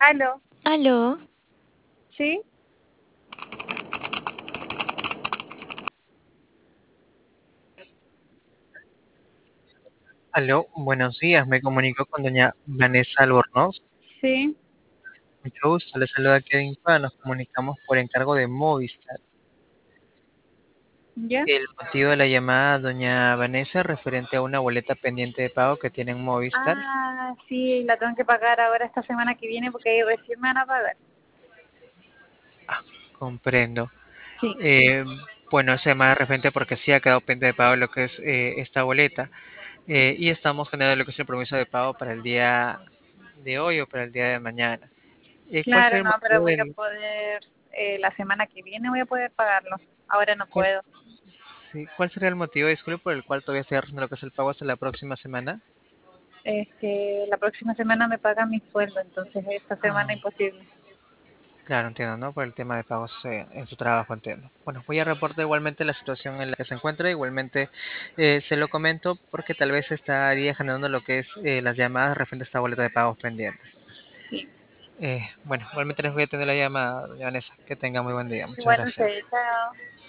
Aló, Aló, ¿sí? Aló, buenos días. Me comunico con doña Vanessa Albornoz. Sí, Mucho gusto. Le saluda Kevin Cueva. Nos comunicamos por encargo de Movistar. ¿ya? El motivo de la llamada, doña Vanessa, es referente a una boleta pendiente de pago que tiene en Movistar. Ah, sí, la tengo que pagar ahora esta semana que viene porque ahí recién me van a pagar. Comprendo. Sí, Eh, bueno, esa llamada es referente porque sí ha quedado pendiente de pago lo que es esta boleta. Y estamos generando lo que es el permiso de pago para el día de hoy o para el día de mañana. ¿Cuál claro, sería el no, pero motivo voy a del, poder, la semana que viene voy a poder pagarlo. Ahora no cuál, puedo. sí, cuál sería el motivo, disculpe, por el cual todavía estoy haciendo lo que es el pago hasta la próxima semana? Es que la próxima semana me pagan mi sueldo, entonces esta semana Ah, imposible. claro, entiendo, ¿no? Por el tema de pagos en su trabajo, entiendo. Bueno, voy a reportar igualmente la situación en la que se encuentra, igualmente se lo comento porque tal vez estaría generando lo que es las llamadas referente a esta boleta de pagos pendientes. Sí, Bueno, igualmente les voy a tener la llamada, doña Vanessa. Que tenga muy buen día, muchas igual gracias. ustedes, chao.